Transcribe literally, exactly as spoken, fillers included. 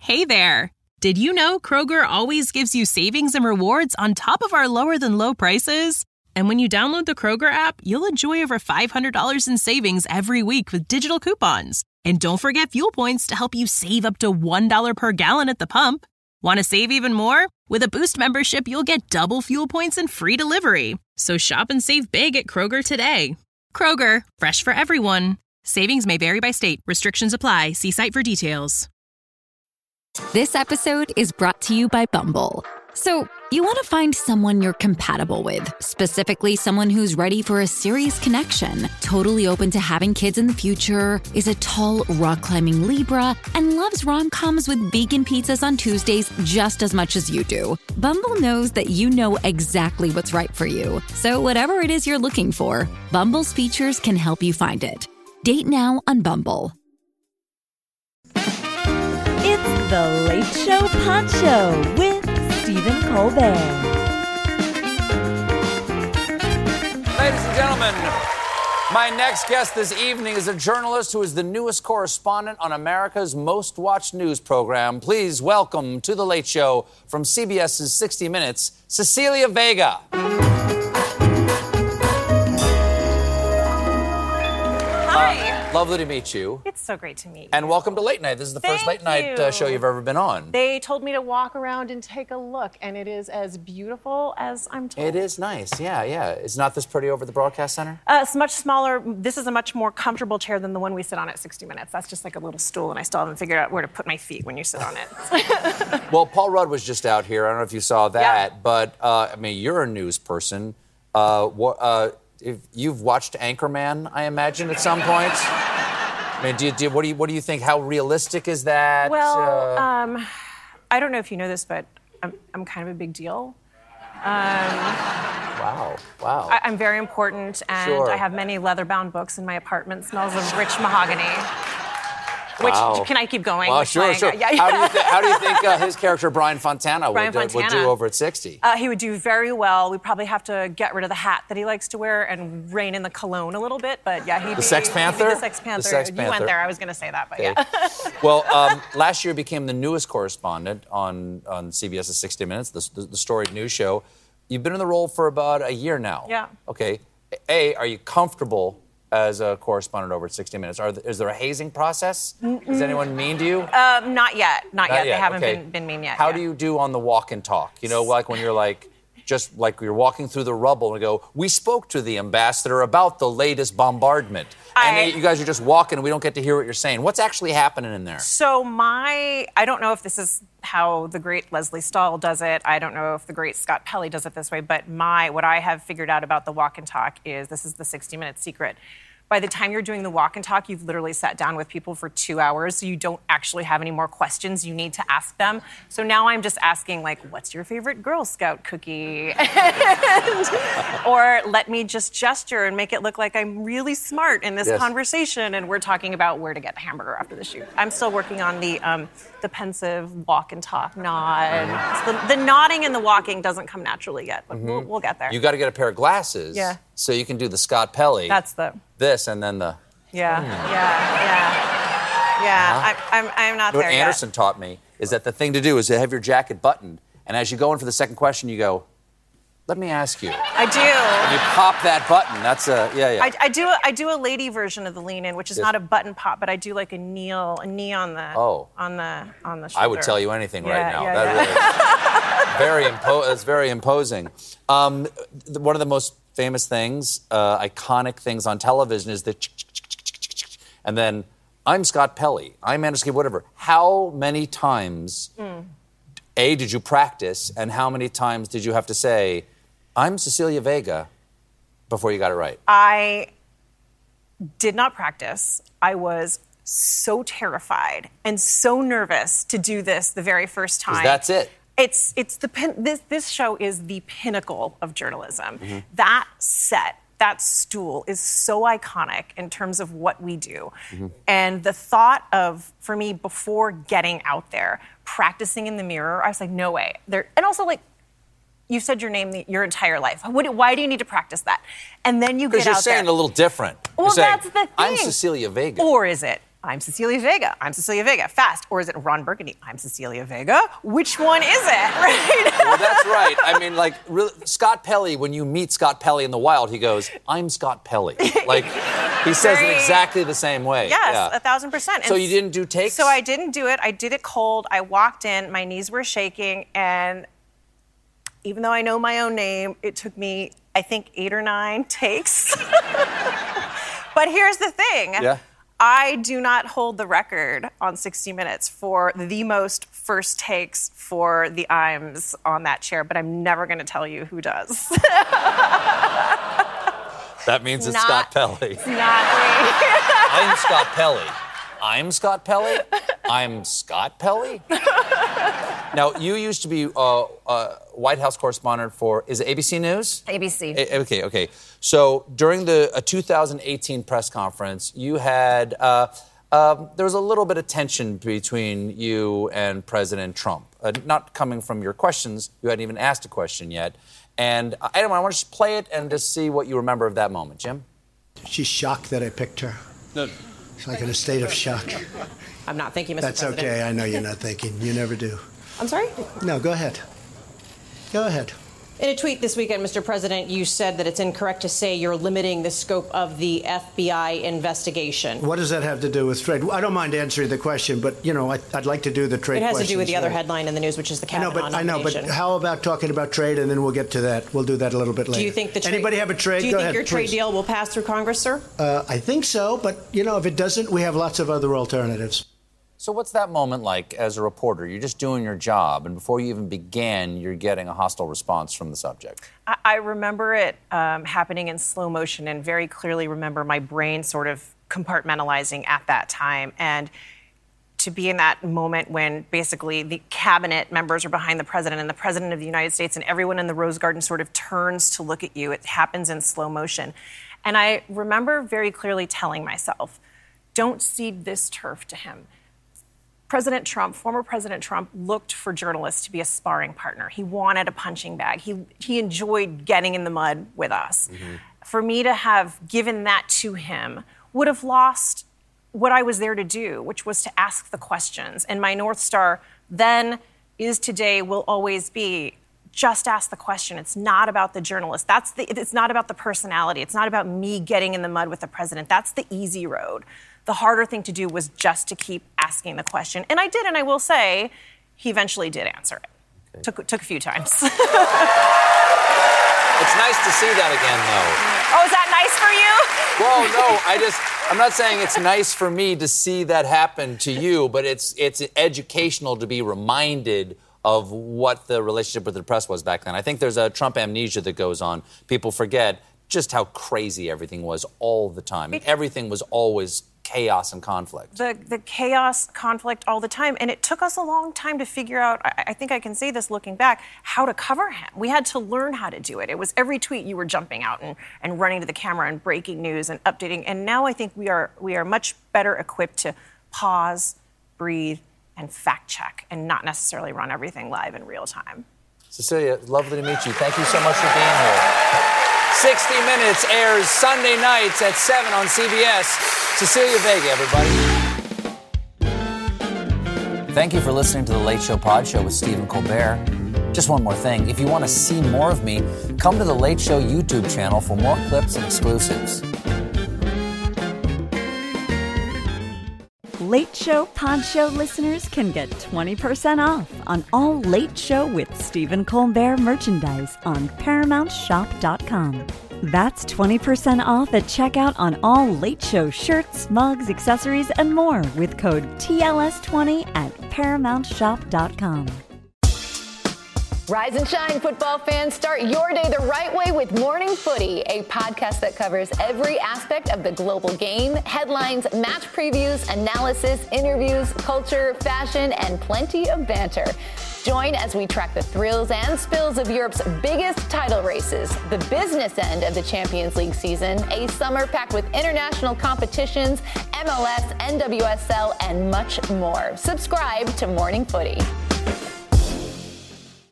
Hey there! Did you know Kroger always gives you savings and rewards on top of our lower-than-low prices? And when you download the Kroger app, you'll enjoy over five hundred dollars in savings every week with digital coupons. And don't forget fuel points to help you save up to one dollar per gallon at the pump. Want to save even more? With a Boost membership, you'll get double fuel points and free delivery. So shop and save big at Kroger today. Kroger, fresh for everyone. Savings may vary by state. Restrictions apply. See site for details. This episode is brought to you by Bumble. So, you want to find someone you're compatible with, specifically someone who's ready for a serious connection, totally open to having kids in the future, is a tall, rock-climbing Libra, and loves rom-coms with vegan pizzas on Tuesdays just as much as you do. Bumble knows that you know exactly what's right for you. So whatever it is you're looking for, Bumble's features can help you find it. Date now on Bumble. It's The Late Show Poncho with Stephen Colbert. Ladies and gentlemen, my next guest this evening is a journalist who is the newest correspondent on America's most watched news program. Please welcome to The Late Show from CBS's sixty minutes, Cecilia Vega. Hi. Uh, lovely to meet you. It's so great to meet you. And welcome to Late Night. This is the Thank first late night uh, show you've ever been on. They told me to walk around and take a look, and it is as beautiful as I'm told. It is nice, yeah, yeah. It's not this pretty over at the Broadcast Center? Uh, it's much smaller. This is a much more comfortable chair than the one we sit on at sixty minutes. That's just like a little stool, and I still haven't figured out where to put my feet when you sit on it. Well, Paul Rudd was just out here. I don't know if you saw that, Yeah. but, uh, I mean, you're a news person. Uh, what, uh, if you've watched Anchorman, I imagine, at some point. I mean, do you, do you, what do you what do you think? How realistic is that? Well, Uh, um, I don't know if you know this, but I'm, I'm kind of a big deal. Um, wow, wow. I, I'm very important, and Sure. I have many leather-bound books, and my apartment smells of rich mahogany. Which, Wow. can I keep going? Well, with sure, playing? sure. Yeah, yeah. How do you, th- how do you think uh, his character, Brian Fontana, Brian would, uh, would Fontana. do over at sixty? Uh, he would do very well. We'd probably have to get rid of the hat that he likes to wear and rein in the cologne a little bit. But yeah, he'd The be Sex he'd be Panther? the Sex Panther. The Sex You Panther. went there. I was going to say that, but Okay. yeah. Well, um, last year became the newest correspondent on, on CBS's sixty minutes, the, the, the storied news show. You've been in the role for about a year now. Yeah. Okay. A, are you comfortable as a correspondent over at sixty minutes? Are, is there a hazing process? Is anyone mean to you? Um, not yet. Not, Not yet. yet, They haven't okay. been, been mean yet. How yeah. do you do on the walk and talk? You know, like when you're like, just like you're walking through the rubble and go, we spoke to the ambassador about the latest bombardment. And I- then you guys are just walking and we don't get to hear what you're saying. What's actually happening in there? So my, I don't know if this is how the great Leslie Stahl does it. I don't know if the great Scott Pelley does it this way. But my, what I have figured out about the walk and talk is this is the sixty minute secret. By the time you're doing the walk and talk, you've literally sat down with people for two hours, so you don't actually have any more questions you need to ask them. So now I'm just asking, like, what's your favorite Girl Scout cookie? And, or let me just gesture and make it look like I'm really smart in this Yes. conversation, and we're talking about where to get the hamburger after the shoot. I'm still working on the um, the pensive walk and talk nod. So the, the nodding and the walking doesn't come naturally yet, but we'll, we'll get there. You got to get a pair of glasses Yeah. so you can do the Scott Pelley. That's the... This and then the... Yeah, yeah, yeah, yeah. I'm, I'm, I'm not What there Anderson taught me is that the thing to do is to have your jacket buttoned, and as you go in for the second question, you go, let me ask you. yet. I do. And you pop that button. That's a, yeah, yeah. I, I do. A, I do a lady version of the lean in, which is Yes. not a button pop, but I do like a kneel, a knee on the, Oh. on the, on the shoulder. I would tell you anything right Yeah, now. yeah, that really, very impo- That's very imposing. Um, th- one of the most famous things, uh, iconic things on television is the ch- ch- ch- ch- ch- ch- ch- and then I'm Scott Pelley. I'm Anderson, whatever. How many times, Mm. A, did you practice, and how many times did you have to say, I'm Cecilia Vega, before you got it right? I did not practice. I was so terrified and so nervous to do this the very first 'Cause time. that's it. It's it's the pin, this this show is the pinnacle of journalism. Mm-hmm. That set, that stool is so iconic in terms of what we do. Mm-hmm. And the thought of, for me, before getting out there, practicing in the mirror, I was like, no way. There, and also like, you said your name the, your entire life. What, why do you need to practice that? And then you get out there. Because you're saying it a little different. Well, You're saying, that's the thing. I'm Cecilia Vega. Or is it? I'm Cecilia Vega. I'm Cecilia Vega. Fast. Or is it Ron Burgundy? I'm Cecilia Vega. Which one is it? Right? Well, that's right. I mean, like, really, Scott Pelley, when you meet Scott Pelley in the wild, he goes, I'm Scott Pelley. Like, he says Very, it exactly the same way. Yes, yeah. a thousand percent. So and you didn't do takes? So I didn't do it. I did it cold. I walked in. My knees were shaking. And even though I know my own name, it took me, I think, eight or nine takes. But here's the thing. Yeah. I do not hold the record on sixty minutes for the most first takes for the Iams on that chair, but I'm never going to tell you who does. That means it's not, Scott Pelley. It's not me. I'm Scott Pelley. I'm Scott Pelley? I'm Scott Pelley? Now, you used to be uh, uh, White House correspondent for, is it A B C News? A B C. A- okay, okay. So during the uh, two thousand eighteen press conference, you had, uh, uh, there was a little bit of tension between you and President Trump. Uh, not coming from your questions, you hadn't even asked a question yet. And I don't know, I want to just play it and just see what you remember of that moment. Jim? She's shocked that I picked her. No. She's like in a state of shock. I'm not thinking, Mister That's President. okay. I know you're not thinking. You never do. I'm sorry? No, go ahead. Go ahead. In a tweet this weekend, Mister President, you said that it's incorrect to say you're limiting the scope of the F B I investigation. What does that have to do with trade? I don't mind answering the question, but, you know, I, I'd like to do the trade It has questions, to do with the other right? headline in the news, which is the I know, Kavanaugh but I know, but nomination. how about talking about trade, and then we'll get to that. We'll do that a little bit later. Do you think the trade, Anybody have a trade? Do you Go think ahead, your trade please. deal will pass through Congress, sir? Uh, I think so, but, you know, if it doesn't, we have lots of other alternatives. So what's that moment like as a reporter? You're just doing your job, and before you even began, you're getting a hostile response from the subject. I, I remember it um, happening in slow motion and very clearly remember my brain sort of compartmentalizing at that time. And to be in that moment when basically the cabinet members are behind the president and the president of the United States and everyone in the Rose Garden sort of turns to look at you, it happens in slow motion. And I remember very clearly telling myself, don't cede this turf to him. President Trump, former President Trump, looked for journalists to be a sparring partner. He wanted a punching bag. He he enjoyed getting in the mud with us. Mm-hmm. For me to have given that to him would have lost what I was there to do, which was to ask the questions. And my North Star then, is today, will always be, just ask the question. It's not about the journalist. That's the. It's not about the personality. It's not about me getting in the mud with the president. That's the easy road. The harder thing to do was just to keep asking the question. And I did, and I will say, he eventually did answer it. Okay. Took, took a few times. It's nice to see that again, though. Oh, is that nice for you? Well, no, I just, I'm not saying it's nice for me to see that happen to you, but it's it's educational to be reminded of what the relationship with the press was back then. I think there's a Trump amnesia that goes on. People forget just how crazy everything was all the time. And everything was always chaos and conflict. The the chaos, conflict all the time. And it took us a long time to figure out, I, I think I can say this looking back, how to cover him. We had to learn how to do it. It was every tweet you were jumping out and, and running to the camera and breaking news and updating. And now I think we are we are much better equipped to pause, breathe, and fact check and not necessarily run everything live in real time. Cecilia, lovely to meet you. Thank you so much for being here. sixty minutes airs Sunday nights at seven on C B S. Cecilia Vega, everybody. Thank you for listening to The Late Show Pod Show with Stephen Colbert. Just one more thing. If you want to see more of me, come to The Late Show YouTube channel for more clips and exclusives. Late Show Pod Show listeners can get twenty percent off on all Late Show with Stephen Colbert merchandise on Paramount Shop dot com. That's twenty percent off at checkout on all Late Show shirts, mugs, accessories, and more with code T L S twenty at Paramount Shop dot com. Rise and shine, football fans. Start your day the right way with Morning Footy, a podcast that covers every aspect of the global game, headlines, match previews, analysis, interviews, culture, fashion, and plenty of banter. Join as we track the thrills and spills of Europe's biggest title races, the business end of the Champions League season, a summer packed with international competitions, M L S, N W S L, and much more. Subscribe to Morning Footy.